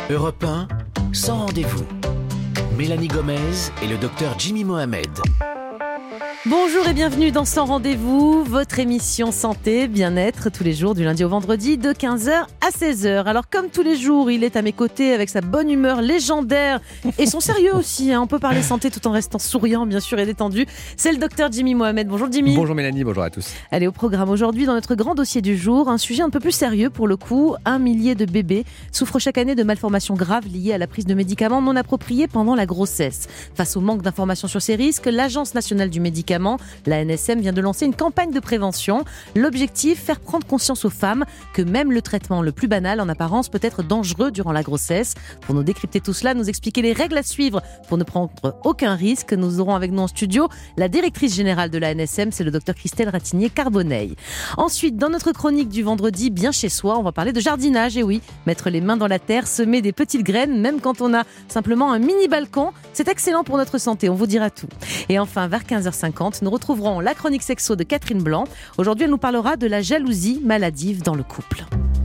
Europe 1, sans rendez-vous. Mélanie Gomez et le docteur Jimmy Mohamed. Bonjour et bienvenue dans Sans Rendez-vous, votre émission santé, bien-être, tous les jours du lundi au vendredi de 15h à 16h. Alors comme tous les jours, il est à mes côtés avec sa bonne humeur légendaire et son sérieux aussi. On peut parler santé tout en restant souriant, bien sûr, et détendu. C'est le docteur Jimmy Mohamed. Bonjour Jimmy. Bonjour Mélanie, bonjour à tous. Allez, au programme aujourd'hui, dans notre grand dossier du jour, un sujet un peu plus sérieux pour le coup. 1 millier de bébés souffrent chaque année de malformations graves liées à la prise de médicaments non appropriés pendant la grossesse. Face au manque d'informations sur ces risques, l'Agence nationale du médicament, la ANSM, vient de lancer une campagne de prévention. L'objectif, faire prendre conscience aux femmes que même le traitement le plus banal en apparence peut être dangereux durant la grossesse. Pour nous décrypter tout cela, nous expliquer les règles à suivre pour ne prendre aucun risque, nous aurons avec nous en studio la directrice générale de la ANSM, c'est le docteur Christelle Ratignier-Carbonneil. Ensuite, dans notre chronique du vendredi, bien chez soi, on va parler de jardinage. Et oui, mettre les mains dans la terre, semer des petites graines, même quand on a simplement un mini balcon, c'est excellent pour notre santé, on vous dira tout. Et enfin, vers 15h50, nous retrouverons la chronique sexo de Catherine Blanc. Aujourd'hui, elle nous parlera de la jalousie maladive dans le couple.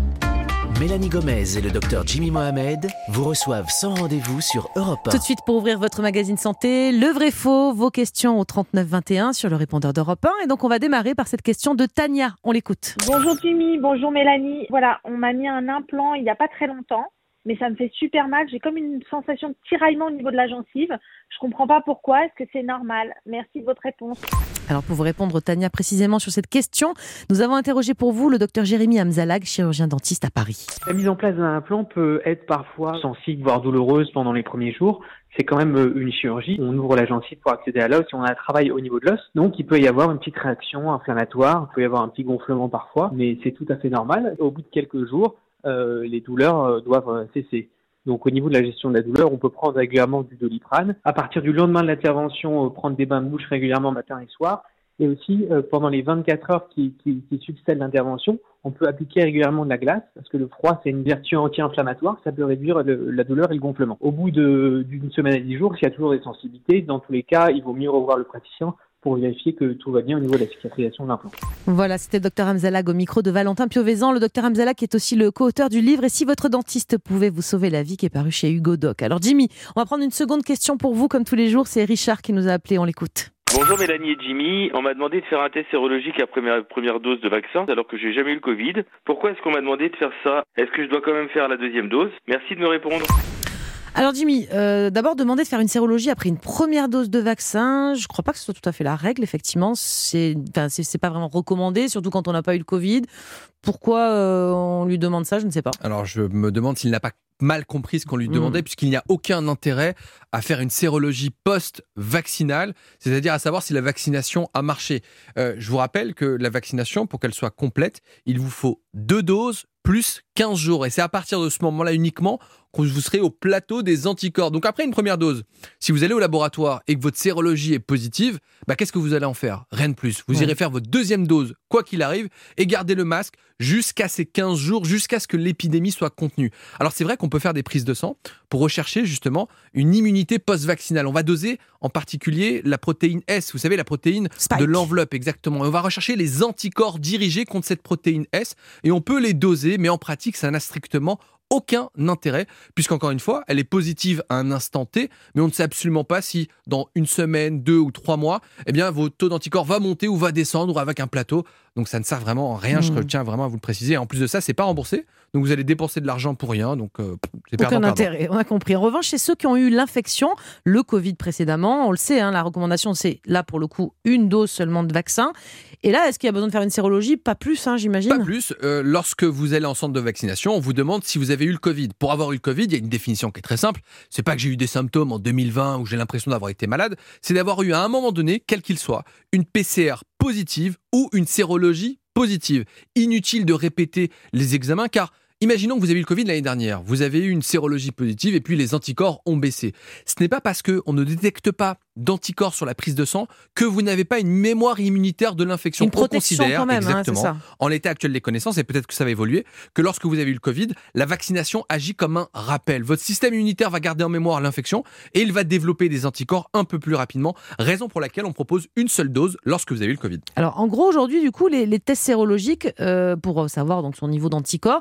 Mélanie Gomez et le docteur Jimmy Mohamed vous reçoivent sans rendez-vous sur Europe 1. Tout de suite, pour ouvrir votre magazine santé, le vrai-faux, vos questions au 3921 sur le répondeur d'Europe 1. Et donc, on va démarrer par cette question de Tania. On l'écoute. Bonjour Jimmy, bonjour Mélanie. Voilà, on m'a mis un implant il n'y a pas très longtemps, mais ça me fait super mal. J'ai comme une sensation de tiraillement au niveau de la gencive. Je comprends pas pourquoi. Est-ce que c'est normal? Merci de votre réponse. Alors, pour vous répondre, Tania, précisément sur cette question, nous avons interrogé pour vous le docteur Jérémy Amzalag, chirurgien dentiste à Paris. La mise en place d'un implant peut être parfois sensible, voire douloureuse pendant les premiers jours. C'est quand même une chirurgie. On ouvre la gencive pour accéder à l'os et on a un travail au niveau de l'os. Donc, il peut y avoir une petite réaction inflammatoire. Il peut y avoir un petit gonflement parfois, mais c'est tout à fait normal. Au bout de quelques jours, les douleurs doivent cesser. Donc au niveau de la gestion de la douleur, on peut prendre régulièrement du Doliprane. À partir du lendemain de l'intervention, prendre des bains de bouche régulièrement matin et soir. Et aussi, pendant les 24 heures qui succèdent l'intervention, on peut appliquer régulièrement de la glace, parce que le froid, c'est une vertu anti-inflammatoire, ça peut réduire la douleur et le gonflement. Au bout d'une semaine à 10 jours, s'il y a toujours des sensibilités, dans tous les cas, il vaut mieux revoir le praticien pour vérifier que tout va bien au niveau de la cicatrisation de l'implant. Voilà, c'était le docteur Amzalag au micro de Valentin Piovesan. Le docteur Amzalag qui est aussi le co-auteur du livre « Et si votre dentiste pouvait vous sauver la vie » qui est paru chez Hugo Doc. Alors Jimmy, on va prendre une seconde question pour vous comme tous les jours. C'est Richard qui nous a appelé, on l'écoute. Bonjour Mélanie et Jimmy, on m'a demandé de faire un test sérologique après ma première dose de vaccin alors que j'ai jamais eu le Covid. Pourquoi est-ce qu'on m'a demandé de faire ça? Est-ce que je dois quand même faire la deuxième dose? Merci de me répondre. Alors Jimmy, d'abord demander de faire une sérologie après une première dose de vaccin, je ne crois pas que ce soit tout à fait la règle, effectivement, c'est pas vraiment recommandé, surtout quand on n'a pas eu le Covid. Pourquoi on lui demande ça, je ne sais pas. Alors je me demande s'il n'a pas mal compris ce qu'on lui demandait, puisqu'il n'y a aucun intérêt à faire une sérologie post-vaccinale, c'est-à-dire à savoir si la vaccination a marché. Je vous rappelle que la vaccination, pour qu'elle soit complète, il vous faut 2 doses plus 15 jours. Et c'est à partir de ce moment-là uniquement que vous serez au plateau des anticorps. Donc après une première dose, si vous allez au laboratoire et que votre sérologie est positive, qu'est-ce que vous allez en faire? Rien de plus. Vous irez faire votre deuxième dose, quoi qu'il arrive, et gardez le masque jusqu'à ces 15 jours, jusqu'à ce que l'épidémie soit contenue. Alors c'est vrai qu'on peut faire des prises de sang pour rechercher justement une immunité post-vaccinale. On va doser en particulier la protéine S, vous savez, la protéine Spike. de l'enveloppe, exactement. Et on va rechercher les anticorps dirigés contre cette protéine S, et on peut les doser, mais en pratique, ça n'a strictement aucun intérêt, puisqu'encore une fois, elle est positive à un instant T, mais on ne sait absolument pas si dans une semaine, 2 ou 3 mois, votre taux d'anticorps va monter ou va descendre avec un plateau. Donc ça ne sert vraiment à rien, je tiens vraiment à vous le préciser. En plus de ça, c'est pas remboursé, donc vous allez dépenser de l'argent pour rien, donc c'est perdant. Aucun intérêt, on a compris. En revanche, chez ceux qui ont eu l'infection, le Covid précédemment, on le sait, la recommandation c'est là pour le coup une dose seulement de vaccin. Et là, est-ce qu'il y a besoin de faire une sérologie? Pas plus, j'imagine. Pas plus. Lorsque vous allez en centre de vaccination, on vous demande si vous avez eu le Covid. Pour avoir eu le Covid, il y a une définition qui est très simple. C'est pas que j'ai eu des symptômes en 2020 où j'ai l'impression d'avoir été malade. C'est d'avoir eu à un moment donné, quel qu'il soit, une PCR positive ou une sérologie positive. Inutile de répéter les examens car imaginons que vous avez eu le Covid l'année dernière. Vous avez eu une sérologie positive et puis les anticorps ont baissé. Ce n'est pas parce qu'on ne détecte pas d'anticorps sur la prise de sang que vous n'avez pas une mémoire immunitaire de l'infection. Une protection on considère, quand même, exactement, c'est ça. en l'état actuel des connaissances, et peut-être que ça va évoluer, que lorsque vous avez eu le Covid, la vaccination agit comme un rappel. Votre système immunitaire va garder en mémoire l'infection et il va développer des anticorps un peu plus rapidement, raison pour laquelle on propose une seule dose lorsque vous avez eu le Covid. Alors en gros, aujourd'hui, du coup, les tests sérologiques, pour savoir donc son niveau d'anticorps, c'est vraiment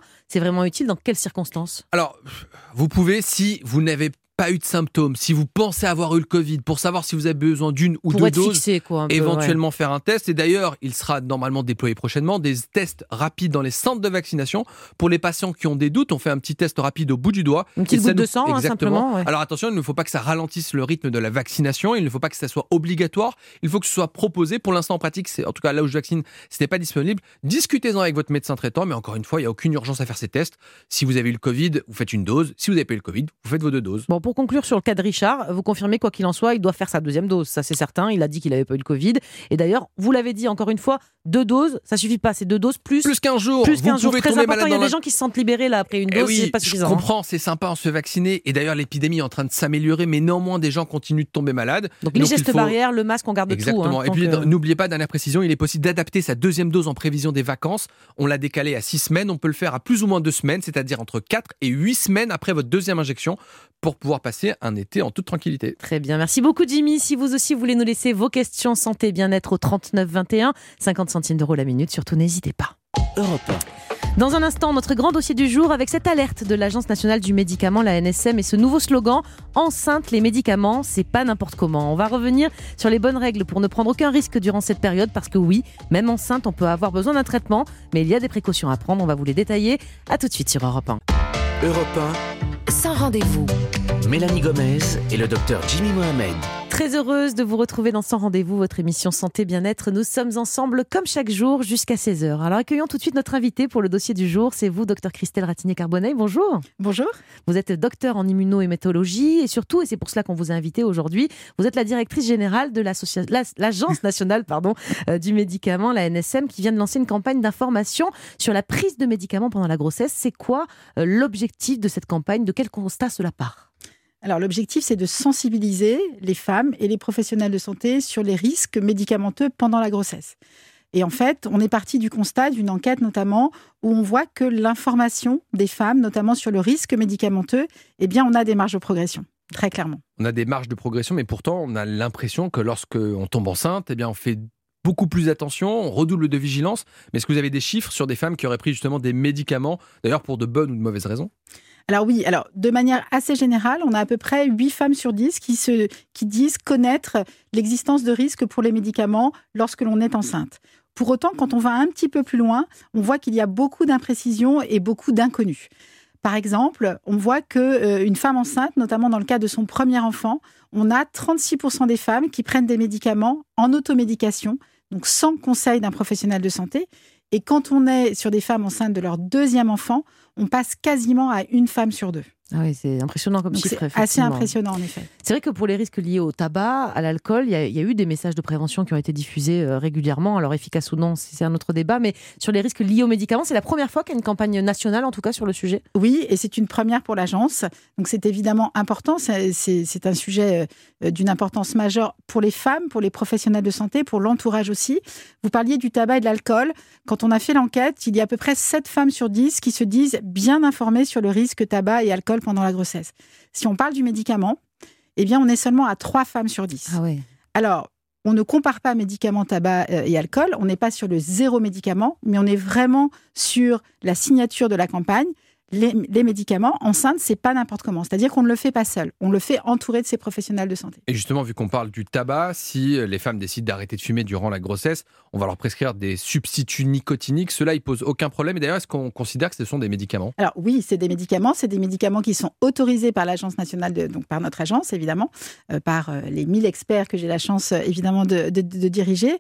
vraiment utile dans quelles circonstances ? Alors, vous pouvez, si vous n'avez pas eu de symptômes, si vous pensez avoir eu le Covid, pour savoir si vous avez besoin d'une ou Pour deux être doses, fixé, quoi, un peu, éventuellement faire un test. Et d'ailleurs, il sera normalement déployé prochainement, des tests rapides dans les centres de vaccination. Pour les patients qui ont des doutes, on fait un petit test rapide au bout du doigt. Une petite goutte de sang, simplement. Ouais. Alors attention, il ne faut pas que ça ralentisse le rythme de la vaccination, il ne faut pas que ça soit obligatoire, il faut que ce soit proposé. Pour l'instant, en pratique, en tout cas là où je vaccine, ce n'est pas disponible. Discutez-en avec votre médecin traitant, mais encore une fois, il n'y a aucune urgence à faire ces tests. Si vous avez eu le Covid, vous faites une dose. Si vous n'avez pas eu le Covid, vous faites vos 2 doses. Bon, pour conclure sur le cas de Richard, vous confirmez quoi qu'il en soit, il doit faire sa 2e dose, ça c'est certain. Il a dit qu'il n'avait pas eu le Covid. Et d'ailleurs, vous l'avez dit encore une fois, 2 doses, ça suffit pas. C'est 2 doses plus 15 jours. Plus 15 jours, pouvez très tomber important. malade Il y a des gens qui se sentent libérés là après une dose, oui, c'est pas suffisant. Je comprends, c'est sympa, on se fait vacciner. Et d'ailleurs, l'épidémie est en train de s'améliorer, mais néanmoins, des gens continuent de tomber malades. Donc les gestes barrières, le masque, on garde Exactement. tout. Et puis, n'oubliez pas, dernière précision, il est possible d'adapter sa 2e dose en prévision des vacances. On l'a décalé à 6 semaines. On peut le faire à plus ou moins 2 semaines, c'est-à-dire entre 4 et 8 semaines après votre 2e injection, pour pouvoir passer un été en toute tranquillité. Très bien, merci beaucoup Jimmy. Si vous aussi voulez nous laisser vos questions santé bien-être au 39 21, 50 centimes d'euros la minute, surtout n'hésitez pas. Europe 1. Dans un instant, notre grand dossier du jour avec cette alerte de l'Agence nationale du médicament, la NSM, et ce nouveau slogan « Enceinte, les médicaments, c'est pas n'importe comment ». On va revenir sur les bonnes règles pour ne prendre aucun risque durant cette période parce que oui, même enceinte, on peut avoir besoin d'un traitement, mais il y a des précautions à prendre, on va vous les détailler. À tout de suite sur Europe 1. Europe 1. Sans rendez-vous. Mélanie Gomez et le docteur Jimmy Mohamed. Très heureuse de vous retrouver dans Sans rendez-vous, votre émission Santé Bien-être. Nous sommes ensemble comme chaque jour jusqu'à 16h. Alors accueillons tout de suite notre invité pour le dossier du jour. C'est vous, docteur Christelle Ratigné-Carbonnet. Bonjour. Bonjour. Vous êtes docteur en immunohématologie et surtout, et c'est pour cela qu'on vous a invité aujourd'hui, vous êtes la directrice générale de l'Agence nationale du médicament, la NSM, qui vient de lancer une campagne d'information sur la prise de médicaments pendant la grossesse. C'est quoi l'objectif de cette campagne ? De quel constat cela part ? Alors, l'objectif, c'est de sensibiliser les femmes et les professionnels de santé sur les risques médicamenteux pendant la grossesse. Et en fait, on est parti du constat d'une enquête notamment où on voit que l'information des femmes, notamment sur le risque médicamenteux, eh bien, on a des marges de progression, très clairement. On a des marges de progression, mais pourtant, on a l'impression que lorsqu'on tombe enceinte, eh bien, on fait beaucoup plus attention, on redouble de vigilance. Mais est-ce que vous avez des chiffres sur des femmes qui auraient pris justement des médicaments, d'ailleurs pour de bonnes ou de mauvaises raisons ? Alors oui, de manière assez générale, on a à peu près 8 femmes sur 10 qui disent connaître l'existence de risques pour les médicaments lorsque l'on est enceinte. Pour autant, quand on va un petit peu plus loin, on voit qu'il y a beaucoup d'imprécisions et beaucoup d'inconnus. Par exemple, on voit qu'une femme enceinte, notamment dans le cas de son premier enfant, on a 36% des femmes qui prennent des médicaments en automédication, donc sans conseil d'un professionnel de santé. Et quand on est sur des femmes enceintes de leur 2e enfant, on passe quasiment à 1 femme sur 2. Ah oui, c'est impressionnant comme donc chiffre. C'est assez impressionnant, en effet. C'est vrai que pour les risques liés au tabac, à l'alcool, il y a eu des messages de prévention qui ont été diffusés régulièrement. Alors, efficaces ou non, c'est un autre débat. Mais sur les risques liés aux médicaments, c'est la première fois qu'il y a une campagne nationale, en tout cas, sur le sujet. Oui, et c'est une première pour l'agence. Donc, c'est évidemment important. C'est un sujet d'une importance majeure pour les femmes, pour les professionnels de santé, pour l'entourage aussi. Vous parliez du tabac et de l'alcool. Quand on a fait l'enquête, il y a à peu près 7 femmes sur 10 qui se disent bien informées sur le risque tabac et alcool pendant la grossesse. Si on parle du médicament, eh bien, on est seulement à 3 femmes sur 10. Ah ouais. Alors, on ne compare pas médicaments, tabac et alcool. On n'est pas sur le 0 médicament, mais on est vraiment sur la signature de la campagne. Les médicaments, enceinte, c'est pas n'importe comment. C'est-à-dire qu'on ne le fait pas seul. On le fait entouré de ses professionnels de santé. Et justement, vu qu'on parle du tabac, si les femmes décident d'arrêter de fumer durant la grossesse, on va leur prescrire des substituts nicotiniques. Cela, ils posent aucun problème. Et d'ailleurs, est-ce qu'on considère que ce sont des médicaments ? Alors oui, c'est des médicaments. C'est des médicaments qui sont autorisés par l'Agence nationale, donc par notre agence, évidemment, par les 1000 experts que j'ai la chance, évidemment, de diriger.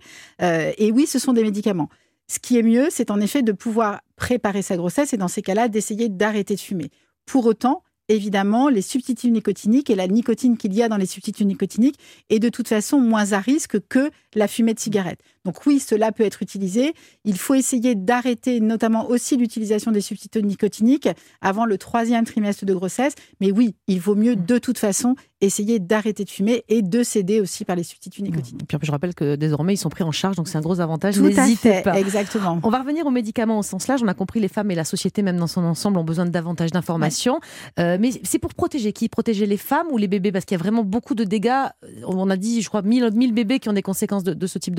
Et oui, ce sont des médicaments. Ce qui est mieux, c'est en effet de pouvoir préparer sa grossesse et dans ces cas-là, d'essayer d'arrêter de fumer. Pour autant, évidemment, les substituts nicotiniques et la nicotine qu'il y a dans les substituts nicotiniques est de toute façon moins à risque que la fumée de cigarette. Donc oui, cela peut être utilisé. Il faut essayer d'arrêter notamment aussi l'utilisation des substituts nicotiniques avant le 3e trimestre de grossesse. Mais oui, il vaut mieux de toute façon essayer d'arrêter de fumer et de s'aider aussi par les substituts nicotiniques. Et puis je rappelle que désormais, ils sont pris en charge, donc c'est un gros avantage. Tout N'hésitez à fait, pas. Exactement. On va revenir aux médicaments au sens large. On a compris, les femmes et la société, même dans son ensemble, ont besoin de davantage d'informations. Ouais. Mais c'est pour protéger qui ? Protéger les femmes ou les bébés ? Parce qu'il y a vraiment beaucoup de dégâts. On a dit, je crois, 1000 bébés qui ont des conséquences de ce type de problème. Alors, mais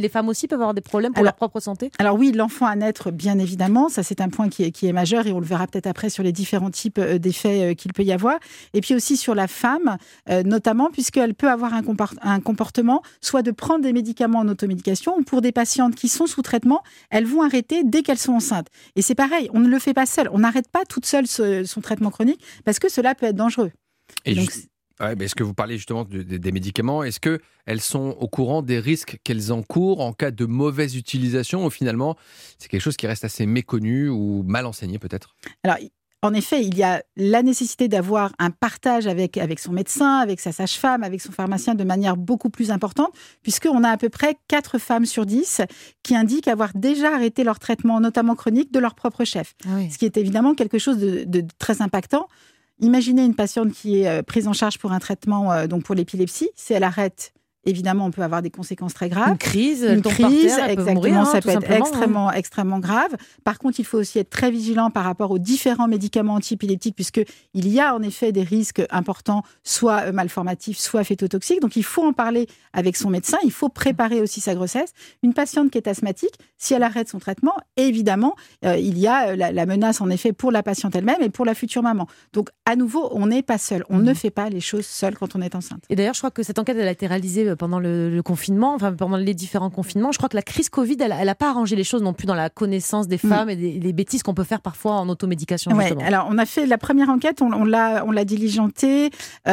mais les femmes aussi peuvent avoir des problèmes pour leur propre santé? Alors oui, l'enfant à naître, bien évidemment, ça c'est un point qui est majeur et on le verra peut-être après sur les différents types d'effets qu'il peut y avoir. Et puis aussi sur la femme, notamment puisqu'elle peut avoir un comportement soit de prendre des médicaments en automédication ou pour des patientes qui sont sous traitement, elles vont arrêter dès qu'elles sont enceintes. Et c'est pareil, on ne le fait pas seul. On n'arrête pas toute seule son traitement chronique parce que cela peut être dangereux. Et donc, est-ce que vous parlez justement des médicaments? Est-ce qu'elles sont au courant des risques qu'elles encourent en cas de mauvaise utilisation ou finalement c'est quelque chose qui reste assez méconnu ou mal enseigné peut-être? Alors, en effet, il y a la nécessité d'avoir un partage avec son médecin, avec sa sage-femme, avec son pharmacien de manière beaucoup plus importante, puisqu'on a à peu près 4 femmes sur 10 qui indiquent avoir déjà arrêté leur traitement, notamment chronique, de leur propre chef. Ah oui. Ce qui est évidemment quelque chose de très impactant. Imaginez une patiente qui est prise en charge pour un traitement donc pour l'épilepsie. Si elle arrête, évidemment, on peut avoir des conséquences très graves. Une crise, exactement, ça peut être extrêmement grave. Par contre, il faut aussi être très vigilant par rapport aux différents médicaments anti-épileptiques, puisqu'il y a en effet des risques importants, soit malformatifs, soit fétotoxiques. Donc, il faut en parler avec son médecin. Il faut préparer aussi sa grossesse. Une patiente qui est asthmatique, si elle arrête son traitement, évidemment, il y a la menace en effet pour la patiente elle-même et pour la future maman. Donc, à nouveau, on n'est pas seul. On ne fait pas les choses seul quand on est enceinte. Et d'ailleurs, je crois que cette enquête, elle a été réalisée pendant le confinement, enfin pendant les différents confinements. Je crois que la crise Covid, elle n'a pas arrangé les choses non plus dans la connaissance des femmes et des bêtises qu'on peut faire parfois en automédication. Ouais, alors on a fait la première enquête, on l'a diligentée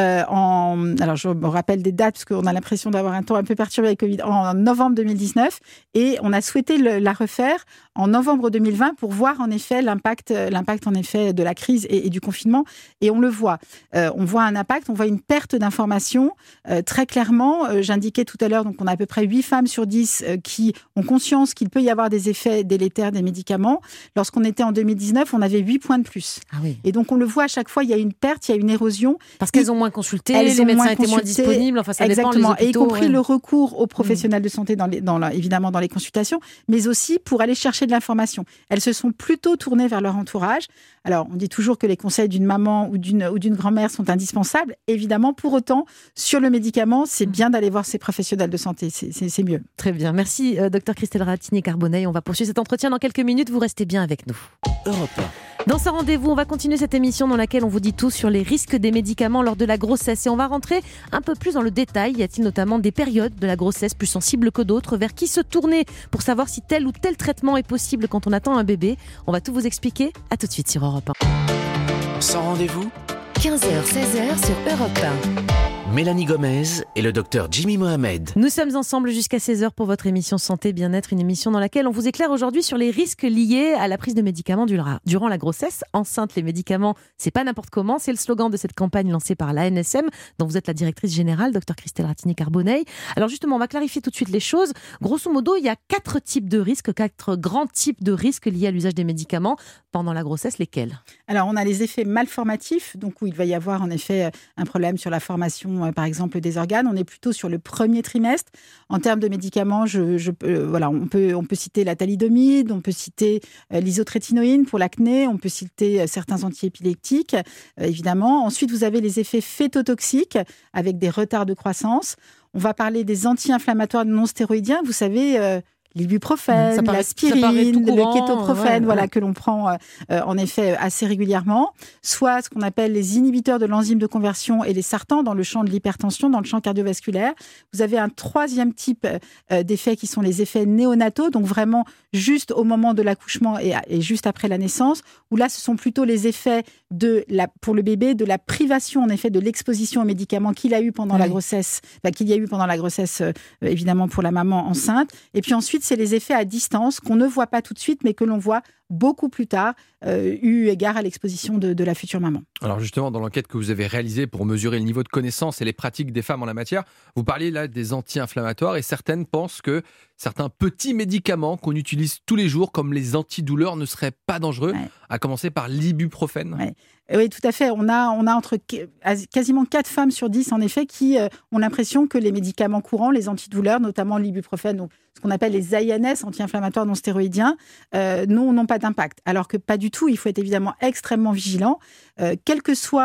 alors je me rappelle des dates parce qu'on a l'impression d'avoir un temps un peu perturbé avec Covid, en novembre 2019, et on a souhaité la refaire en novembre 2020 pour voir en effet l'impact en effet de la crise et du confinement, et on le voit. On voit un impact, on voit une perte d'informations très clairement. J'indiquais tout à l'heure, donc on a à peu près 8 femmes sur 10 qui ont conscience qu'il peut y avoir des effets délétères des médicaments. Lorsqu'on était en 2019, on avait 8 points de plus. Ah oui. Et donc on le voit à chaque fois, il y a une perte, il y a une érosion. Parce qu'elles ont moins consulté, les médecins étaient moins disponibles, enfin ça exactement, dépend, les hôpitaux, et y compris le recours aux professionnels de santé évidemment dans les consultations, mais aussi pour aller chercher de l'information. Elles se sont plutôt tournées vers leur entourage. Alors, on dit toujours que les conseils d'une maman ou d'une grand-mère sont indispensables. Évidemment, pour autant, sur le médicament, c'est bien d'aller voir ses professionnels de santé. C'est mieux. Très bien. Merci, Dr Christelle Ratignier-Carbonneil. On va poursuivre cet entretien dans quelques minutes. Vous restez bien avec nous. Europe 1. Dans ce rendez-vous, on va continuer cette émission dans laquelle on vous dit tout sur les risques des médicaments lors de la grossesse. Et on va rentrer un peu plus dans le détail. Y a-t-il notamment des périodes de la grossesse plus sensibles que d'autres? Vers qui se tourner pour savoir si tel ou tel traitement est possible quand on attend un bébé? On va tout vous expliquer. À tout de suite sur Europe 1. Sans rendez-vous, 15h-16h sur Europe 1. Mélanie Gomez et le docteur Jimmy Mohamed. Nous sommes ensemble jusqu'à 16h pour votre émission Santé Bien-être, une émission dans laquelle on vous éclaire aujourd'hui sur les risques liés à la prise de médicaments durant la grossesse. Enceinte, les médicaments, c'est pas n'importe comment. C'est le slogan de cette campagne lancée par l'ANSM, dont vous êtes la directrice générale, Dr Christelle Ratignier-Carbonneil. Alors justement, on va clarifier tout de suite les choses. Grosso modo, il y a 4 types de risques, 4 grands types de risques liés à l'usage des médicaments pendant la grossesse. Lesquels? Alors, on a les effets malformatifs, donc où il va y avoir en effet un problème sur la formation par exemple des organes. On est plutôt sur le premier trimestre. En termes de médicaments, on peut citer la thalidomide, on peut citer l'isotrétinoïne pour l'acné, on peut citer certains antiépileptiques, évidemment. Ensuite, vous avez les effets fétotoxiques avec des retards de croissance. On va parler des anti-inflammatoires non stéroïdiens. Vous savez, l'ibuprofène, l'aspirine, le kétoprophène, que l'on prend en effet assez régulièrement, soit ce qu'on appelle les inhibiteurs de l'enzyme de conversion et les sartans dans le champ de l'hypertension, dans le champ cardiovasculaire. Vous avez un 3e type d'effets qui sont les effets néonataux, donc vraiment juste au moment de l'accouchement et juste après la naissance, où là ce sont plutôt les effets pour le bébé de la privation en effet de l'exposition aux médicaments qu'il y a eu pendant la grossesse, évidemment pour la maman enceinte. Et puis ensuite, c'est les effets à distance qu'on ne voit pas tout de suite, mais que l'on voit beaucoup plus tard, eu égard à l'exposition de la future maman. Alors justement, dans l'enquête que vous avez réalisée pour mesurer le niveau de connaissance et les pratiques des femmes en la matière, vous parliez là des anti-inflammatoires et certaines pensent que certains petits médicaments qu'on utilise tous les jours, comme les antidouleurs, ne seraient pas dangereux, à commencer par l'ibuprofène. Oui, tout à fait. On a entre quasiment 4 femmes sur 10, en effet, qui ont l'impression que les médicaments courants, les antidouleurs, notamment l'ibuprofène, donc ce qu'on appelle les AINS, anti-inflammatoires non stéroïdiens, n'ont pas d'impact. Alors que pas du tout. Il faut être évidemment extrêmement vigilant. Quel que soit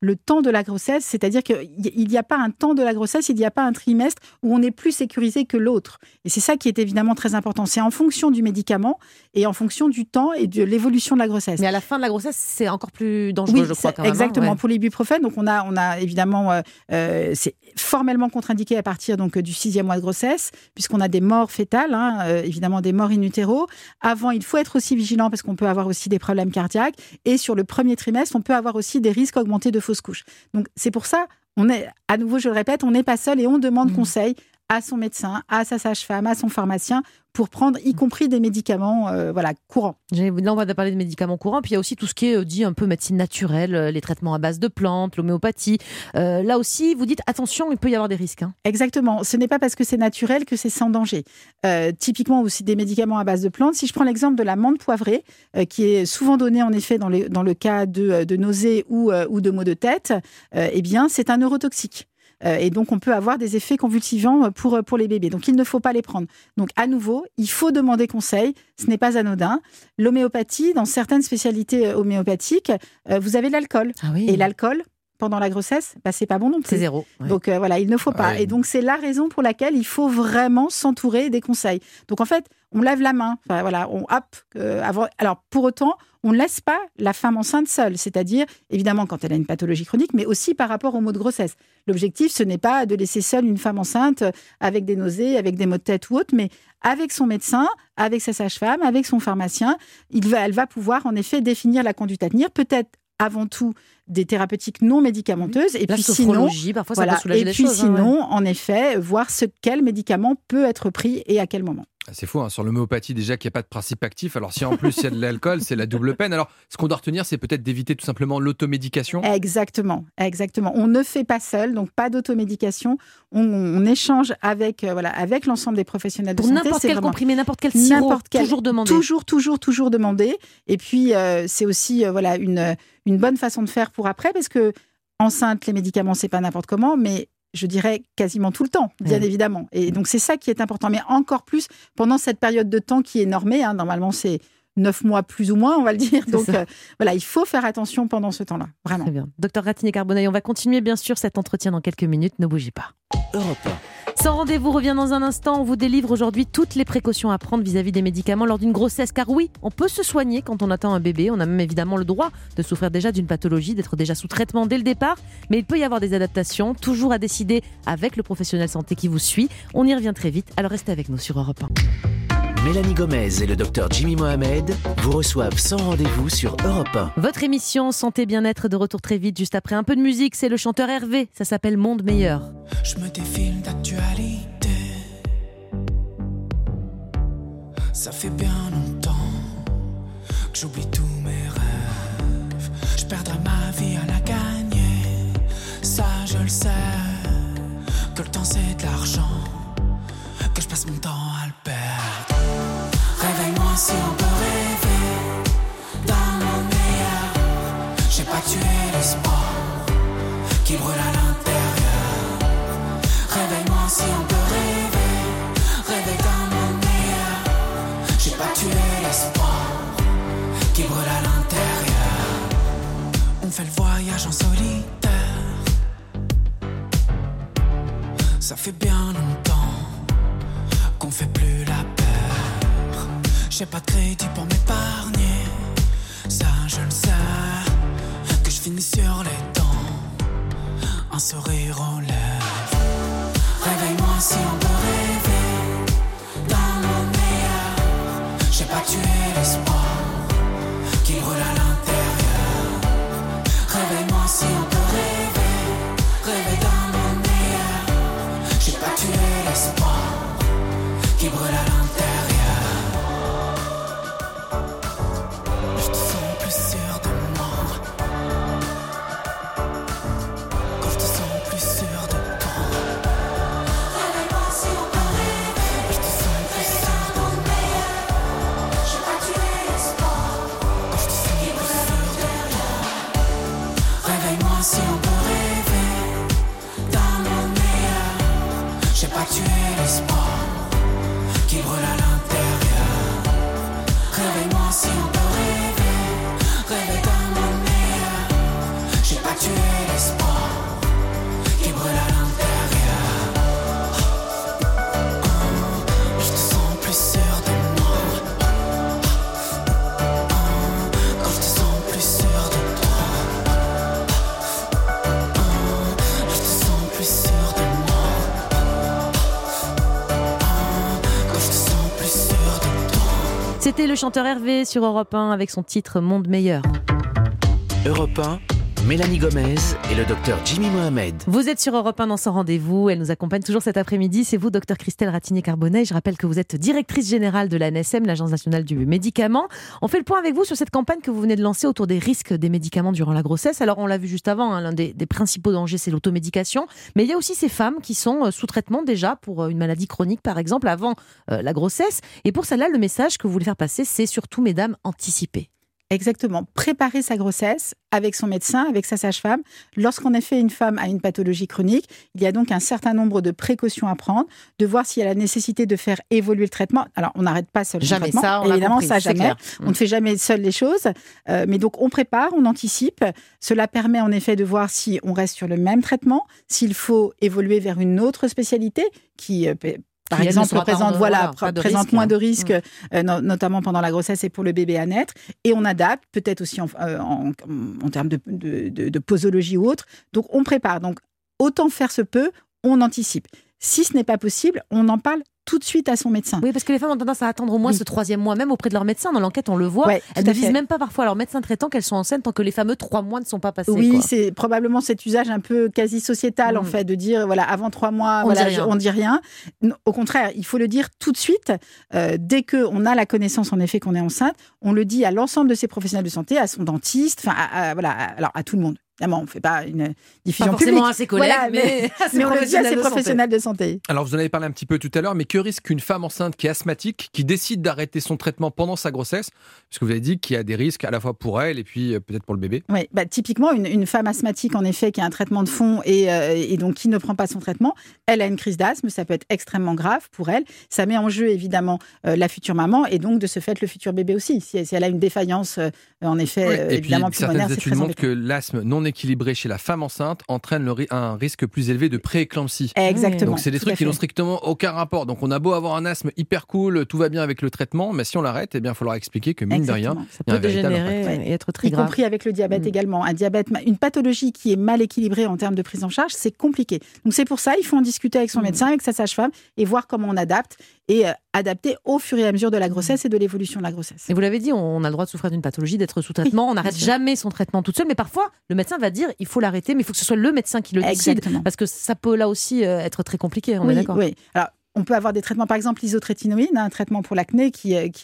le temps de la grossesse, c'est-à-dire qu'il n'y a pas un temps de la grossesse, il n'y a pas un trimestre où on est plus sécurisé que l'autre. Et c'est ça qui est évidemment très important. C'est en fonction du médicament et en fonction du temps et de l'évolution de la grossesse. Mais à la fin de la grossesse, c'est encore plus dangereux, je crois, quand même. Exactement. Ouais. Pour l'ibuprofène, donc on a évidemment, c'est formellement contre-indiqué à partir donc du 6e mois de grossesse, puisqu'on a des morts fétales, évidemment des morts in utero. Avant, il faut être aussi vigilant parce qu'on peut avoir aussi des problèmes cardiaques. Et sur le premier trimestre, on peut avoir aussi des risques augmentés de fausses couches. Donc c'est pour ça, à nouveau, je le répète, on n'est pas seul et on demande conseil à son médecin, à sa sage-femme, à son pharmacien pour prendre, y compris des médicaments courants. Là, on va parler de médicaments courants, puis il y a aussi tout ce qui est dit un peu médecine naturelle, les traitements à base de plantes, l'homéopathie. Là aussi, vous dites attention, il peut y avoir des risques. Exactement. Ce n'est pas parce que c'est naturel que c'est sans danger. Typiquement aussi des médicaments à base de plantes. Si je prends l'exemple de la menthe poivrée, qui est souvent donnée en effet dans le cas de nausées ou de maux de tête, eh bien, c'est un neurotoxique. Et donc, on peut avoir des effets convulsivants pour les bébés. Donc, il ne faut pas les prendre. Donc, à nouveau, il faut demander conseil. Ce n'est pas anodin. L'homéopathie, dans certaines spécialités homéopathiques, vous avez l'alcool. Ah oui. Et l'alcool, pendant la grossesse, c'est pas bon non plus. C'est zéro. Ouais. Donc, il ne faut pas. Ouais. Et donc, c'est la raison pour laquelle il faut vraiment s'entourer des conseils. Donc, en fait, on lève la main. Avant. Alors, pour autant, on ne laisse pas la femme enceinte seule. C'est-à-dire, évidemment, quand elle a une pathologie chronique, mais aussi par rapport aux maux de grossesse. L'objectif, ce n'est pas de laisser seule une femme enceinte avec des nausées, avec des maux de tête ou autre, mais avec son médecin, avec sa sage-femme, avec son pharmacien, elle va pouvoir en effet définir la conduite à tenir, peut-être avant tout des thérapeutiques non médicamenteuses, et la puis sophrologie, parfois ça peut soulager les choses. Sinon, en effet, voir quel médicament peut être pris et à quel moment. C'est fou, sur l'homéopathie déjà qu'il n'y a pas de principe actif. Alors si en plus il y a de l'alcool, c'est la double peine. Alors ce qu'on doit retenir, c'est peut-être d'éviter tout simplement l'automédication. Exactement. On ne fait pas seul, donc pas d'automédication. On échange avec l'ensemble des professionnels de santé. Pour n'importe quel comprimé, n'importe quel sirop, toujours demander. Toujours demander. Et puis c'est aussi une bonne façon de faire pour après, parce que enceinte, les médicaments, c'est pas n'importe comment, mais je dirais quasiment tout le temps, bien évidemment. Et donc, c'est ça qui est important. Mais encore plus pendant cette période de temps qui est normée. Normalement, c'est 9 mois plus ou moins, on va le dire. Donc, il faut faire attention pendant ce temps-là. Vraiment. Très bien. Docteur Ratigné-Carbonneil, on va continuer, bien sûr, cet entretien dans quelques minutes. Ne bougez pas. Europe 1. Sans rendez-vous revient dans un instant. On vous délivre aujourd'hui toutes les précautions à prendre vis-à-vis des médicaments lors d'une grossesse. Car oui, on peut se soigner quand on attend un bébé. On a même évidemment le droit de souffrir déjà d'une pathologie, d'être déjà sous traitement dès le départ. Mais il peut y avoir des adaptations, toujours à décider avec le professionnel santé qui vous suit. On y revient très vite, alors restez avec nous sur Europe 1. Mélanie Gomez et le docteur Jimmy Mohamed vous reçoivent sans rendez-vous sur Europe 1. Votre émission Santé Bien-être de retour très vite, juste après un peu de musique. C'est le chanteur Hervé, ça s'appelle Monde Meilleur. Je me défile d'actualité. Ça fait bien longtemps que j'oublie tous mes rêves. Je perdrai ma vie à la gagner. Ça je le sais. Que le temps c'est de l'argent. Que je passe mon temps à le perdre. Réveille-moi si on peut rêver d'un monde meilleur. J'ai pas tué l'espoir qui brûle à l'intérieur. Réveille-moi si on peut rêver d'un monde meilleur. J'ai pas tué l'espoir qui brûle à l'intérieur. On fait le voyage en solitaire. Ça fait bien longtemps qu'on fait plus la peur. J'ai pas de crédit pour m'épargner. Ça je le sais. Que je finis sur les dents, un sourire aux lèvres. Réveille-moi si on peut rêver d'un monde meilleur. J'ai pas tué l'espoir qui brûle à l'intérieur. Réveille-moi si on peut rêver d'un monde meilleur. J'ai pas tué l'espoir qui brûle à l'intérieur. Je te sens plus sûr de moi. Quand je te sens plus sûr de toi. Réveille-moi si on peut rêver. Je te sens plus sûr de moi. J'ai pas tué l'espoir. Quand je te sens plus sûr de toi. Réveille-moi si on peut rêver d'un monde meilleur. J'ai pas tué l'espoir qui brûle à l'intérieur. Réveille-moi si on peut rêver d'un monde meilleur. J'ai pas tué l'espoir C'était le chanteur Hervé sur Europe 1 avec son titre Monde meilleur. Europe 1, Mélanie Gomez et le docteur Jimmy Mohamed. Vous êtes sur Europe 1 dans son rendez-vous. Elle nous accompagne toujours cet après-midi. C'est vous, docteur Christelle Ratigné-Carbonnet. Je rappelle que vous êtes directrice générale de l'ANSM, l'Agence nationale du médicament. On fait le point avec vous sur cette campagne que vous venez de lancer autour des risques des médicaments durant la grossesse. Alors, on l'a vu juste avant, l'un des principaux dangers, c'est l'automédication. Mais il y a aussi ces femmes qui sont sous traitement déjà pour une maladie chronique, par exemple, avant la grossesse. Et pour celle-là, le message que vous voulez faire passer, c'est surtout, mesdames, anticiper. Exactement. Préparer sa grossesse avec son médecin, avec sa sage-femme. Lorsqu'en effet une femme a une pathologie chronique, il y a donc un certain nombre de précautions à prendre, de voir s'il y a la nécessité de faire évoluer le traitement. Alors, on n'arrête pas seul le traitement. Ça, on évidemment, compris, ça jamais. On ne fait jamais seul les choses. Mais donc, on prépare, on anticipe. Cela permet en effet de voir si on reste sur le même traitement, s'il faut évoluer vers une autre spécialité qui par exemple, présente moins de risques, notamment pendant la grossesse et pour le bébé à naître. Et on adapte, peut-être aussi en termes de posologie ou autre. Donc, on prépare. Donc, autant faire se peut, on anticipe. Si ce n'est pas possible, on en parle tout de suite à son médecin. Oui, parce que les femmes ont tendance à attendre au moins ce 3e mois, même auprès de leur médecin. Dans l'enquête, on le voit. Ouais, elles ne disent même pas parfois à leur médecin traitant qu'elles sont enceintes tant que les fameux 3 mois ne sont pas passés. Oui, c'est probablement cet usage un peu quasi sociétal, en fait, de dire, voilà, avant 3 mois, on dit rien. Au contraire, il faut le dire tout de suite. Dès qu'on a la connaissance, en effet, qu'on est enceinte, on le dit à l'ensemble de ses professionnels de santé, à son dentiste, à tout le monde. Évidemment, on ne fait pas une diffusion pas forcément publique. à ses collègues, mais on le dit à ses professionnels de santé. Alors, vous en avez parlé un petit peu tout à l'heure, mais que risque une femme enceinte qui est asthmatique, qui décide d'arrêter son traitement pendant sa grossesse? Parce que vous avez dit qu'il y a des risques à la fois pour elle et puis peut-être pour le bébé. Oui, typiquement, une femme asthmatique, en effet, qui a un traitement de fond et donc qui ne prend pas son traitement, elle a une crise d'asthme, ça peut être extrêmement grave pour elle. Ça met en jeu, évidemment, la future maman et donc, de ce fait, le futur bébé aussi. Si elle a une défaillance, en effet, et évidemment, puis, pulmonaire, certaines c'est très études montrent embêtant. que l'asthme non équilibré chez la femme enceinte entraîne un risque plus élevé de prééclampsie. Exactement. Donc c'est des trucs qui n'ont strictement aucun rapport. Donc on a beau avoir un asthme hyper cool, tout va bien avec le traitement, mais si on l'arrête, eh bien il faut leur expliquer que mine de rien, ça peut dégénérer et être très grave. Y compris avec le diabète également. Un diabète, une pathologie qui est mal équilibrée en termes de prise en charge, c'est compliqué. Donc c'est pour ça, il faut en discuter avec son médecin, avec sa sage-femme et voir comment on adapte et adapter au fur et à mesure de la grossesse et de l'évolution de la grossesse. Et vous l'avez dit, on a le droit de souffrir d'une pathologie, d'être sous traitement. On n'arrête jamais son traitement toute seule, mais parfois le médecin va dire il faut l'arrêter, mais il faut que ce soit le médecin qui le décide. Exactement. Parce que ça peut là aussi être très compliqué, on est d'accord. Oui, alors on peut avoir des traitements, par exemple l'isotrétinoïne, un traitement pour l'acné qui a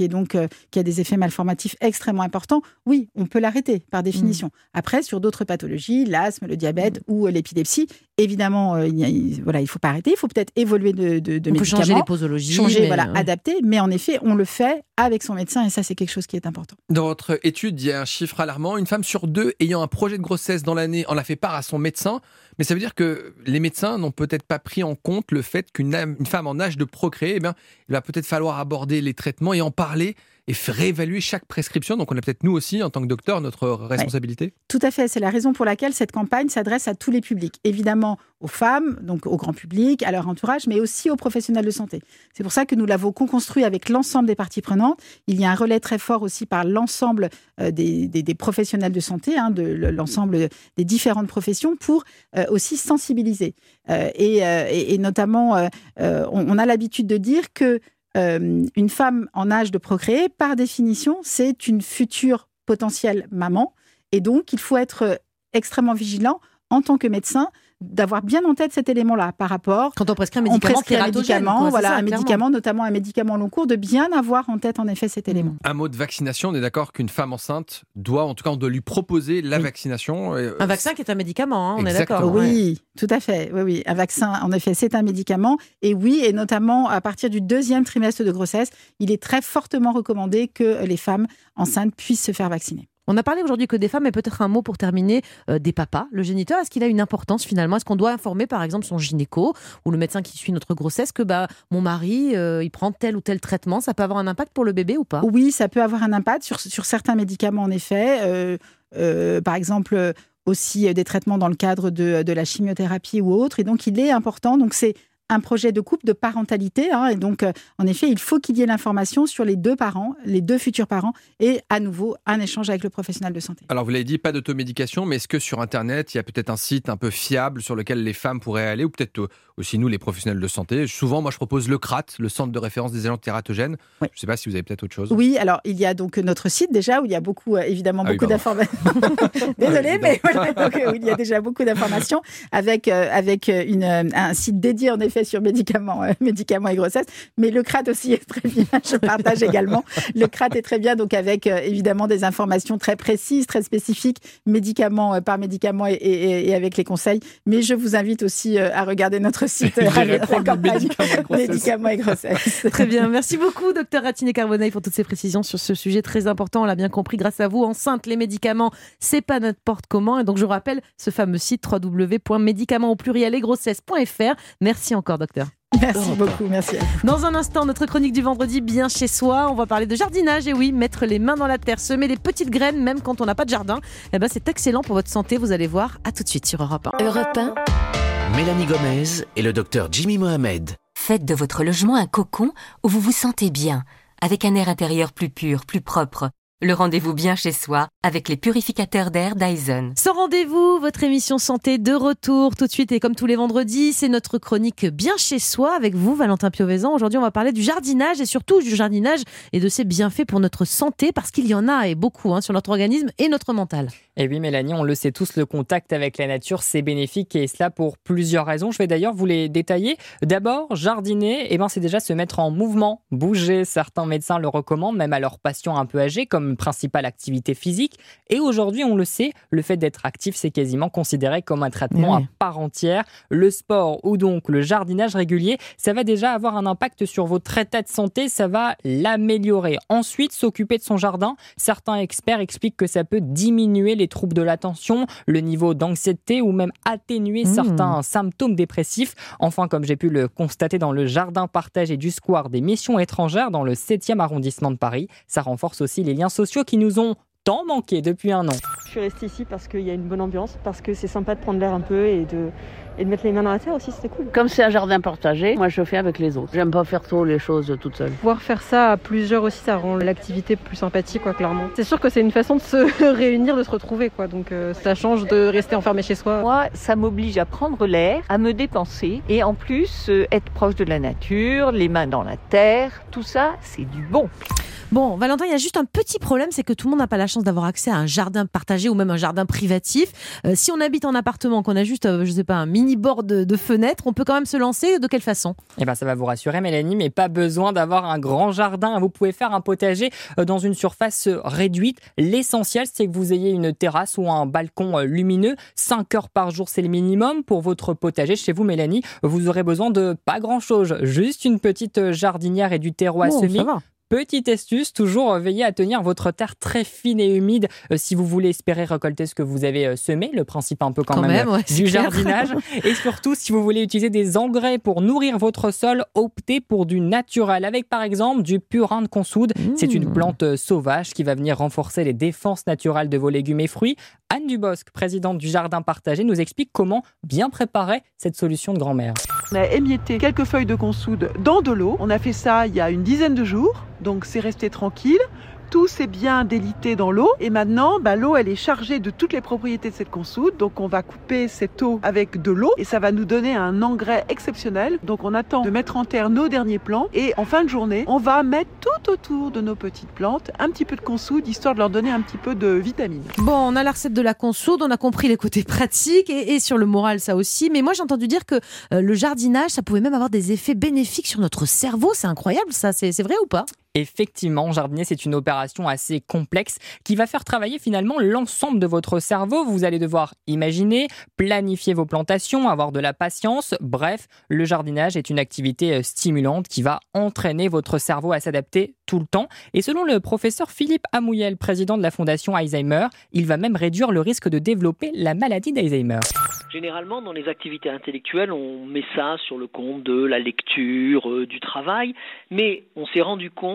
des effets malformatifs extrêmement importants. Oui, on peut l'arrêter par définition. Après, sur d'autres pathologies, l'asthme, le diabète ou l'épilepsie, évidemment, il faut pas arrêter. Il faut peut-être évoluer de médicaments. On peut changer les posologies. Adapter. Mais en effet, on le fait avec son médecin et ça, c'est quelque chose qui est important. Dans votre étude, il y a un chiffre alarmant. Une femme sur 2 ayant un projet de grossesse dans l'année en a fait part à son médecin. Mais ça veut dire que les médecins n'ont peut-être pas pris en compte le fait qu'une femme en âge de procréer, il va peut-être falloir aborder les traitements et en parler et réévaluer chaque prescription. Donc on a peut-être nous aussi, en tant que docteur, notre responsabilité. Ouais, tout à fait. C'est la raison pour laquelle cette campagne s'adresse à tous les publics. Évidemment aux femmes, donc au grand public, à leur entourage, mais aussi aux professionnels de santé. C'est pour ça que nous l'avons co-construit avec l'ensemble des parties prenantes. Il y a un relais très fort aussi par l'ensemble des professionnels de santé, de l'ensemble des différentes professions pour aussi sensibiliser. Et notamment, on a l'habitude de dire que une femme en âge de procréer, par définition, c'est une future potentielle maman. Et donc, il faut être extrêmement vigilant en tant que médecin d'avoir bien en tête cet élément-là par rapport... Quand on prescrit un médicament, notamment un médicament long cours, de bien avoir en tête en effet cet élément. Un mot de vaccination, on est d'accord qu'une femme enceinte on doit lui proposer la vaccination. Un vaccin qui est un médicament, on Exactement. est d'accord. Oui, tout à fait. Oui. Un vaccin, en effet, c'est un médicament. Et oui, et notamment à partir du 2e trimestre de grossesse, il est très fortement recommandé que les femmes enceintes puissent se faire vacciner. On a parlé aujourd'hui que des femmes, mais peut-être un mot pour terminer, des papas. Le géniteur, est-ce qu'il a une importance finalement? Est-ce qu'on doit informer par exemple son gynéco ou le médecin qui suit notre grossesse que mon mari, il prend tel ou tel traitement? Ça peut avoir un impact pour le bébé ou pas? Oui, ça peut avoir un impact sur certains médicaments en effet. Par exemple, aussi des traitements dans le cadre de la chimiothérapie ou autre. Et donc, il est important. Donc, c'est un projet de couple, de parentalité. Et donc, en effet, il faut qu'il y ait l'information sur les 2 parents, les 2 futurs parents, et à nouveau, un échange avec le professionnel de santé. Alors, vous l'avez dit, pas d'automédication, mais est-ce que sur Internet, il y a peut-être un site un peu fiable sur lequel les femmes pourraient aller, ou peut-être aussi nous, les professionnels de santé? Souvent, moi, je propose le CRAT, le Centre de référence des agents tératogènes. Oui. Je ne sais pas si vous avez peut-être autre chose. Oui, alors, il y a donc notre site déjà, où il y a beaucoup, évidemment, beaucoup d'informations. Désolée, mais voilà, donc, il y a déjà beaucoup d'informations avec un site dédié, en effet, sur médicaments et grossesse. Mais le CRAT aussi est très bien, je partage également. Le CRAT est très bien, donc avec évidemment des informations très précises, très spécifiques, médicament par médicament et avec les conseils. Mais je vous invite aussi à regarder notre site médicaments et grossesse. Très bien, merci beaucoup, docteur Rattiné-Carbonneil, pour toutes ces précisions sur ce sujet très important. On l'a bien compris, grâce à vous, enceinte, les médicaments, c'est pas n'importe comment. Et donc, je vous rappelle ce fameux site www.médicaments-au-pluriel-et-grossesse.fr. Merci encore, docteur. Merci beaucoup, merci. Dans un instant, notre chronique du vendredi, bien chez soi. On va parler de jardinage. Et oui, mettre les mains dans la terre, semer des petites graines, même quand on n'a pas de jardin, c'est excellent pour votre santé. Vous allez voir. À tout de suite sur Europe 1. Europe 1. Mélanie Gomez et le docteur Jimmy Mohamed. Faites de votre logement un cocon où vous vous sentez bien, avec un air intérieur plus pur, plus propre. Le rendez-vous bien chez soi avec les purificateurs d'air Dyson. Sans rendez-vous, votre émission santé de retour tout de suite et comme tous les vendredis, c'est notre chronique bien chez soi avec vous, Valentin Piovesan. Aujourd'hui, on va parler du jardinage et surtout du jardinage et de ses bienfaits pour notre santé parce qu'il y en a et beaucoup sur notre organisme et notre mental. Et oui, Mélanie, on le sait tous, le contact avec la nature, c'est bénéfique et cela pour plusieurs raisons. Je vais d'ailleurs vous les détailler. D'abord, jardiner, c'est déjà se mettre en mouvement, bouger. Certains médecins le recommandent, même à leurs patients un peu âgés, comme principale activité physique. Et aujourd'hui, on le sait, le fait d'être actif, c'est quasiment considéré comme un traitement à part entière. Le sport ou donc le jardinage régulier, ça va déjà avoir un impact sur votre état de santé, ça va l'améliorer. Ensuite, s'occuper de son jardin, certains experts expliquent que ça peut diminuer les troubles de l'attention, le niveau d'anxiété ou même atténuer certains symptômes dépressifs. Enfin, comme j'ai pu le constater dans le jardin partagé du square des Missions étrangères dans le 7e arrondissement de Paris, ça renforce aussi les liens sociaux qui nous ont tant manqué depuis un an. Je suis restée ici parce qu'il y a une bonne ambiance, parce que c'est sympa de prendre l'air un peu et de mettre les mains dans la terre aussi, c'était cool. Comme c'est un jardin partagé, moi je fais avec les autres. J'aime pas faire trop les choses toute seule. Pouvoir faire ça à plusieurs aussi, ça rend l'activité plus sympathique, clairement. C'est sûr que c'est une façon de se réunir, de se retrouver, donc ça change de rester enfermé chez soi. Moi, ça m'oblige à prendre l'air, à me dépenser et en plus être proche de la nature, les mains dans la terre, tout ça, c'est du bon. Bon, Valentin, il y a juste un petit problème, c'est que tout le monde n'a pas la chance d'avoir accès à un jardin partagé ou même un jardin privatif. Si on habite en appartement, qu'on a juste, un mini bord de fenêtre, on peut quand même se lancer. De quelle façon ? Ça va vous rassurer, Mélanie, mais pas besoin d'avoir un grand jardin. Vous pouvez faire un potager dans une surface réduite. L'essentiel, c'est que vous ayez une terrasse ou un balcon lumineux. 5 heures par jour, c'est le minimum. Pour votre potager, chez vous, Mélanie, vous aurez besoin de pas grand-chose. Juste une petite jardinière et du terreau à semer. Petite astuce, toujours veillez à tenir votre terre très fine et humide si vous voulez espérer récolter ce que vous avez semé, le principe un peu quand même du jardinage. Et surtout, si vous voulez utiliser des engrais pour nourrir votre sol, optez pour du naturel avec par exemple du purin de consoude. C'est une plante sauvage qui va venir renforcer les défenses naturelles de vos légumes et fruits. Anne Dubosc, présidente du Jardin Partagé, nous explique comment bien préparer cette solution de grand-mère. On a émietté quelques feuilles de consoude dans de l'eau. On a fait ça il y a une dizaine de jours, donc c'est resté tranquille. Tout s'est bien délité dans l'eau et maintenant l'eau elle est chargée de toutes les propriétés de cette consoude, donc on va couper cette eau avec de l'eau et ça va nous donner un engrais exceptionnel. Donc on attend de mettre en terre nos derniers plants et en fin de journée on va mettre tout autour de nos petites plantes un petit peu de consoude histoire de leur donner un petit peu de vitamines. Bon, on a la recette de la consoude, on a compris les côtés pratiques et sur le moral ça aussi, mais moi j'ai entendu dire que le jardinage ça pouvait même avoir des effets bénéfiques sur notre cerveau, c'est incroyable ça, c'est vrai ou pas ? Effectivement, jardiner, c'est une opération assez complexe qui va faire travailler finalement l'ensemble de votre cerveau. Vous allez devoir imaginer, planifier vos plantations, avoir de la patience. Bref, le jardinage est une activité stimulante qui va entraîner votre cerveau à s'adapter tout le temps. Et selon le professeur Philippe Amouyel, président de la fondation Alzheimer, il va même réduire le risque de développer la maladie d'Alzheimer. Généralement, dans les activités intellectuelles, on met ça sur le compte de la lecture, du travail, mais on s'est rendu compte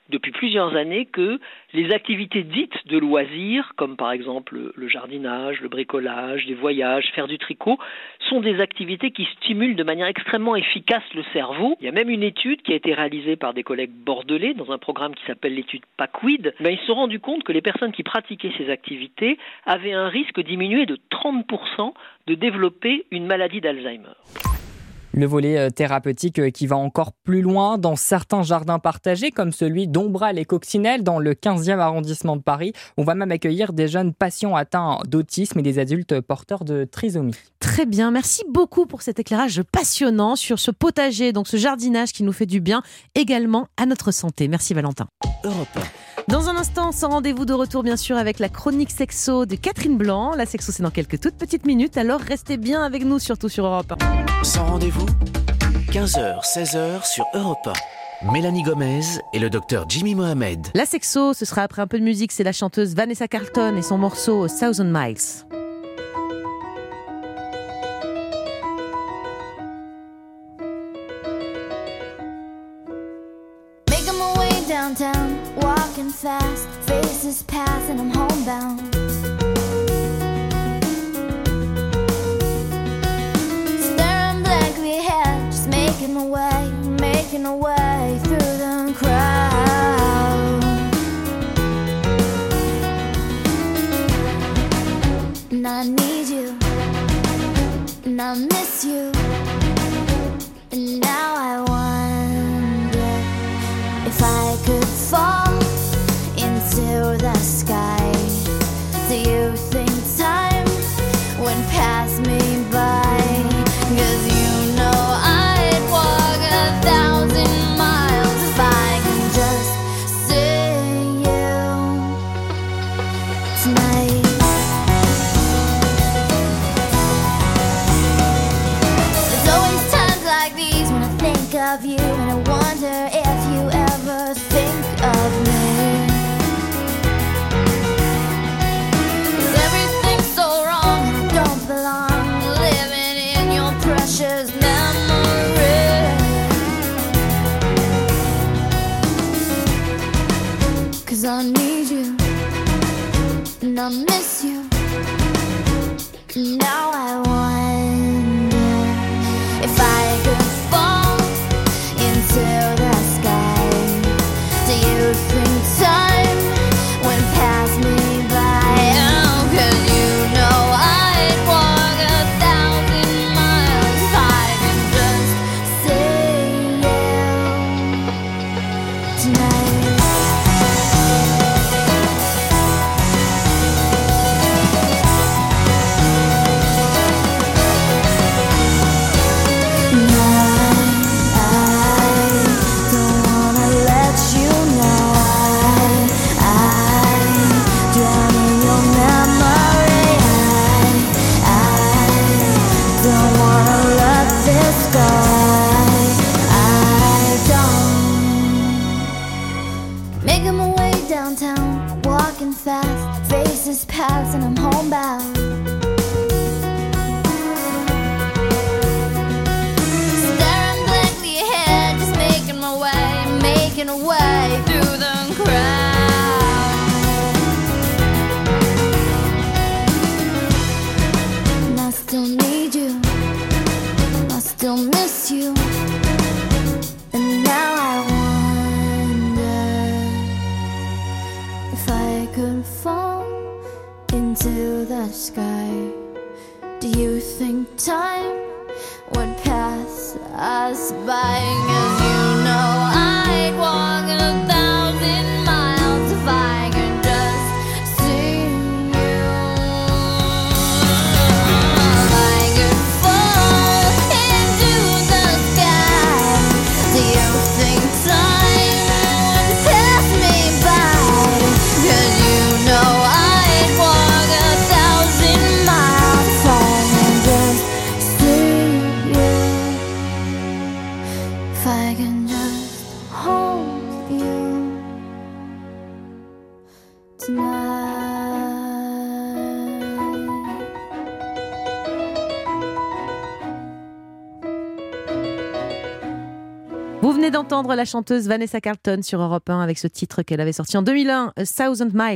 depuis plusieurs années que les activités dites de loisirs, comme par exemple le jardinage, le bricolage, les voyages, faire du tricot, sont des activités qui stimulent de manière extrêmement efficace le cerveau. Il y a même une étude qui a été réalisée par des collègues bordelais dans un programme qui s'appelle l'étude PACWID. Ils se sont rendus compte que les personnes qui pratiquaient ces activités avaient un risque diminué de 30% de développer une maladie d'Alzheimer. Le volet thérapeutique qui va encore plus loin dans certains jardins partagés, comme celui d'Ombral et Coccinelle dans le 15e arrondissement de Paris. On va même accueillir des jeunes patients atteints d'autisme et des adultes porteurs de trisomie. Très bien, merci beaucoup pour cet éclairage passionnant sur ce potager, donc ce jardinage qui nous fait du bien également à notre santé. Merci Valentin. Europe 1. Dans un instant, sans rendez-vous de retour bien sûr avec la chronique sexo de Catherine Blanc. La sexo c'est dans quelques toutes petites minutes, alors restez bien avec nous surtout sur Europe 1. Sans rendez-vous, 15h, 16h sur Europe 1. Mélanie Gomez et le docteur Jimmy Mohamed. La sexo, ce sera après un peu de musique, c'est la chanteuse Vanessa Carlton et son morceau Thousand Miles. Making my way downtown, walking fast, faces pass and I'm homebound. Staring blankly ahead, just making my way through the crowd. And I need you, and I miss you, and now I wonder if I could fall into the sky. Do you think time would pass me by? 'Cause you know I'd walk 1,000 miles if I can just see you tonight. There's always times like these when I think of you, and I wonder if you ever think of me. 'Cause everything's so wrong and I don't belong, living in your precious memory. 'Cause I need you and I miss you. Now I wonder if I could fall into the sky. Do you think time would pass me by? Oh, 'cause you know I'd walk 1,000 miles if I could just see you tonight. Making my way downtown, walking fast, faces pass and I'm homebound. Staring blankly ahead, just making my way through the crowd. And I still need you, I still miss you, and now I if I could fall into the sky. Do you think time would pass us by? 'Cause you know I'd walk 1,000 miles if I could just see you. If I could fall into the sky, do you think time would pass me by? 'Cause you know I'd walk 1,000 miles if I could just see you. If I Vous venez d'entendre la chanteuse Vanessa Carlton sur Europe 1 avec ce titre qu'elle avait sorti en 2001, A Thousand Miles.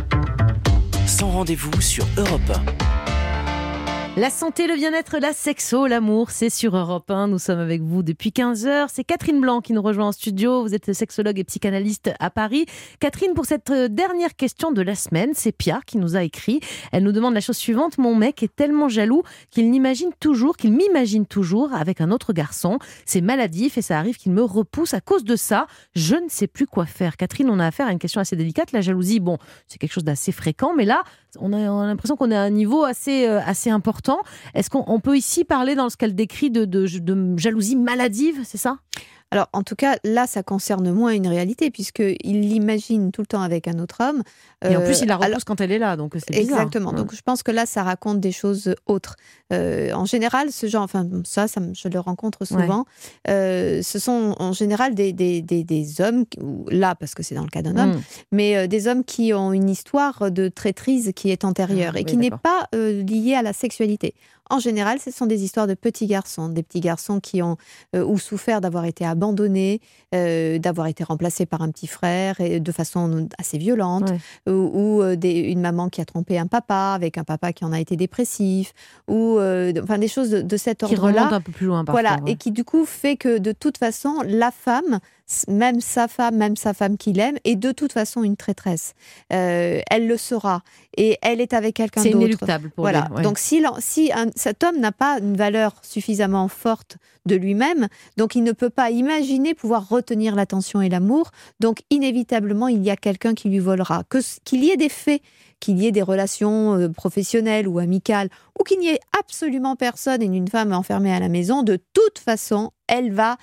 Sans rendez-vous sur Europe 1. La santé, le bien-être, la sexo, l'amour, c'est sur Europe 1. Nous sommes avec vous depuis 15h. C'est Catherine Blanc qui nous rejoint en studio. Vous êtes sexologue et psychanalyste à Paris. Catherine, pour cette dernière question de la semaine, c'est Pia qui nous a écrit. Elle nous demande la chose suivante. Mon mec est tellement jaloux qu'il m'imagine toujours avec un autre garçon. C'est maladif et ça arrive qu'il me repousse à cause de ça. Je ne sais plus quoi faire. Catherine, on a affaire à une question assez délicate. La jalousie, bon, c'est quelque chose d'assez fréquent, mais là, on a l'impression qu'on est à un niveau assez important. Est-ce qu'on peut ici parler, dans ce qu'elle décrit, de jalousie maladive, c'est ça ? Alors, en tout cas, là, ça concerne moins une réalité, puisqu'il l'imagine tout le temps avec un autre homme. Et en plus, il la repousse quand elle est là, donc c'est bizarre. Exactement. Donc, je pense que là, ça raconte des choses autres. En général, ce genre, je le rencontre souvent, ce sont en général des hommes, là, parce que c'est dans le cas d'un homme, mais des hommes qui ont une histoire de traîtrise qui est antérieure et qui n'est pas liée à la sexualité. En général, ce sont des histoires de petits garçons qui ont ou souffert d'avoir été abandonnés, d'avoir été remplacés par un petit frère et de façon assez violente, ou une maman qui a trompé un papa avec un papa qui en a été dépressif, ou des choses de cet ordre-là. Qui remontent un peu plus loin parfois. Voilà, et qui du coup fait que de toute façon, la femme, même sa femme qu'il aime, est de toute façon une traîtresse. Elle le saura. Et elle est avec quelqu'un d'autre. C'est inéluctable pour lui. Ouais. Donc si cet homme n'a pas une valeur suffisamment forte de lui-même, donc il ne peut pas imaginer pouvoir retenir l'attention et l'amour, donc inévitablement il y a quelqu'un qui lui volera. Qu'il y ait des faits, qu'il y ait des relations professionnelles ou amicales, ou qu'il n'y ait absolument personne et une femme enfermée à la maison, de toute façon, elle va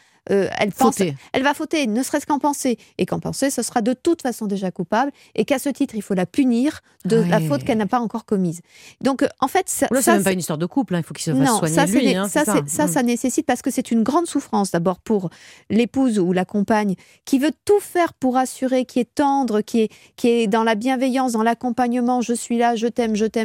fauter, ne serait-ce qu'en penser. Et qu'en penser, ce sera de toute façon déjà coupable, et qu'à ce titre, il faut la punir de la faute qu'elle n'a pas encore commise. Donc, en fait, c'est même pas une histoire de couple, il faut qu'il se fasse soigner lui. Ça nécessite, parce que c'est une grande souffrance, d'abord pour l'épouse ou la compagne, qui veut tout faire pour assurer, qui est tendre, qui est dans la bienveillance, dans l'accompagnement, je suis là, je t'aime, je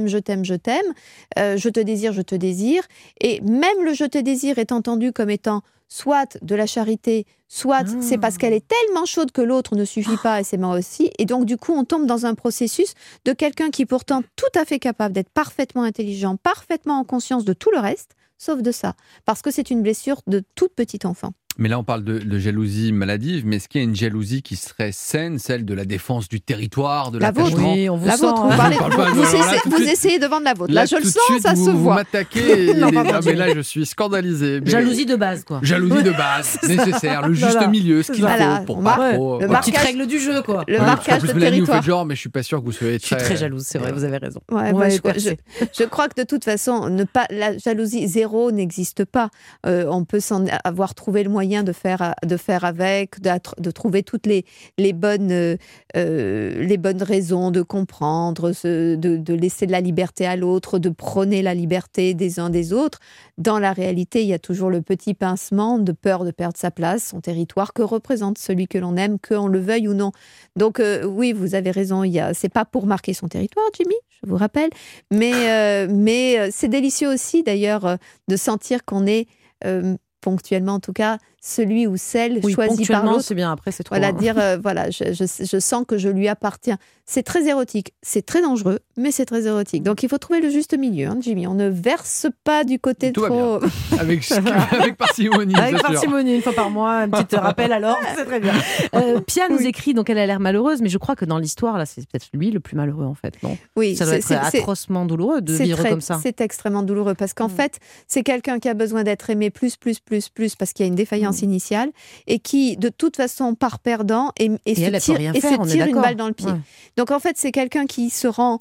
te désire, et même le je te désire est entendu comme étant soit de la charité, soit c'est parce qu'elle est tellement chaude que l'autre ne suffit pas et c'est moi aussi. Et donc, du coup, on tombe dans un processus de quelqu'un qui est pourtant tout à fait capable d'être parfaitement intelligent, parfaitement en conscience de tout le reste, sauf de ça. Parce que c'est une blessure de toute petite enfant. Mais là, on parle de jalousie maladive, mais est-ce qu'il y a une jalousie qui serait saine, celle de la défense du territoire, de l'attachement ? Oui, on vous la sent. Vous essayez de vendre la vôtre. Là, je le sens, ça se voit. Vous m'attaquez, mais là, je suis scandalisé. Mais... Jalousie de base, quoi. Jalousie de base, nécessaire, le juste milieu, ce qu'il faut pour pas trop... Le petite règle du jeu, quoi. Le marquage de territoire. Vous faites genre, mais je suis pas sûr que vous soyez très... Je suis très jalouse, c'est vrai, vous avez raison. Je crois que de toute façon, la jalousie zéro n'existe pas. On peut s'en avoir trouvé le moyen de faire avec, de trouver toutes les bonnes raisons, de comprendre, de laisser de la liberté à l'autre, de prôner la liberté des uns des autres. Dans la réalité, il y a toujours le petit pincement de peur de perdre sa place, son territoire, que représente celui que l'on aime, qu'on le veuille ou non. Donc oui, vous avez raison, c'est pas pour marquer son territoire, Jimmy, je vous rappelle, mais c'est délicieux aussi d'ailleurs de sentir qu'on est... ponctuellement en tout cas, celui ou celle choisi par l'autre. C'est bien, après c'est trop. Voilà, dire, je sens que je lui appartiens. C'est très érotique, c'est très dangereux, mais c'est très érotique. Donc il faut trouver le juste milieu, Jimmy. On ne verse pas du côté tout trop... Avec parcimonie, avec parcimonie, une fois par mois, un petit rappel alors, c'est très bien. Pia nous écrit, donc elle a l'air malheureuse, mais je crois que dans l'histoire, là, c'est peut-être lui le plus malheureux en fait, non ? Oui, ça doit être atrocement douloureux de vivre comme ça. C'est extrêmement douloureux, parce qu'en fait, c'est quelqu'un qui a besoin d'être aimé plus, parce qu'il y a une défaillance initiale, et qui, de toute façon, part perdant et se tire une balle dans le pied. Ouais. Donc, en fait, c'est quelqu'un qui se rend...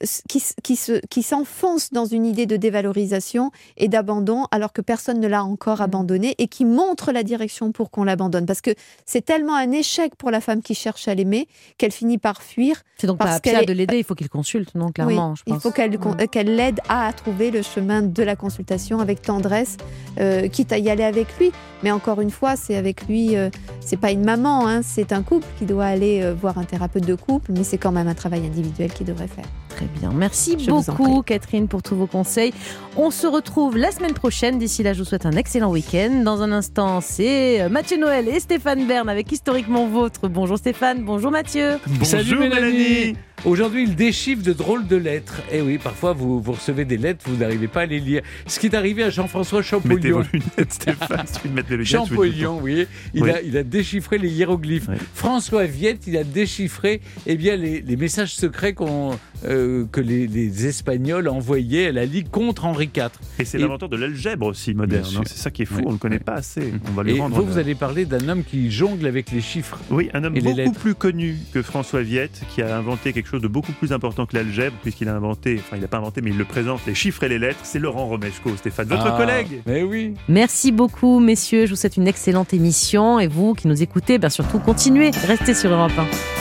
qui s'enfonce dans une idée de dévalorisation et d'abandon alors que personne ne l'a encore abandonné, et qui montre la direction pour qu'on l'abandonne, parce que c'est tellement un échec pour la femme qui cherche à l'aimer qu'elle finit par fuir. C'est donc pas à Pia de l'aider, il faut qu'il consulte, non, clairement, je pense. Il faut qu'elle l'aide à trouver le chemin de la consultation avec tendresse, quitte à y aller avec lui, mais encore une fois, c'est avec lui, c'est pas une maman, c'est un couple qui doit aller voir un thérapeute de couple, mais c'est quand même un travail individuel qu'il devrait faire. Très bien. Merci Je vous en beaucoup, Catherine, pour tous vos conseils. On se retrouve la semaine prochaine. D'ici là, je vous souhaite un excellent week-end. Dans un instant, c'est Mathieu Noël et Stéphane Bern avec Historiquement Vôtre. Bonjour Stéphane, bonjour Mathieu. Salut Mélanie. Aujourd'hui, il déchiffre de drôles de lettres. Eh oui, parfois, vous recevez des lettres, vous n'arrivez pas à les lire. Ce qui est arrivé à Jean-François Champollion. Mettez vos lunettes, Stéphane, si vous mettez les lunettes. Champollion, oui. Il a déchiffré les hiéroglyphes. Oui. François Viette, il a déchiffré les messages secrets que les Espagnols envoyaient à la Ligue contre Henri IV. Et c'est l'inventeur de l'algèbre aussi moderne. Hein. C'est ça qui est fou, on ne le connaît pas assez. On va lui rendre. Vous allez parler d'un homme qui jongle avec les chiffres. Oui, un homme beaucoup plus connu que François Viette, qui a inventé quelque chose de beaucoup plus important que l'algèbre, puisqu'il a inventé, enfin il n'a pas inventé, mais il le présente, les chiffres et les lettres. C'est Laurent Romeshko, Stéphane, votre collègue. Mais oui. Merci beaucoup, messieurs. Je vous souhaite une excellente émission. Et vous qui nous écoutez, surtout continuez. Restez sur Europe 1.